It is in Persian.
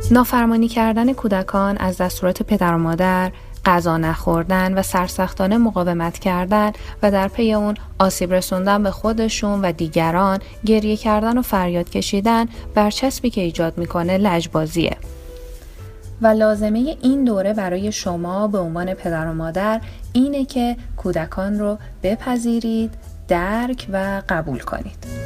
نافرمانی کردن کودکان از دستورات پدر و مادر، غذا نخوردن و سرسختانه مقاومت کردن و در پی اون آسیب رسوندن به خودشون و دیگران، گریه کردن و فریاد کشیدن، برچسبی که ایجاد میکنه لجبازیه. و لازمه این دوره برای شما به عنوان پدر و مادر اینه که کودکان رو بپذیرید، درک و قبول کنید.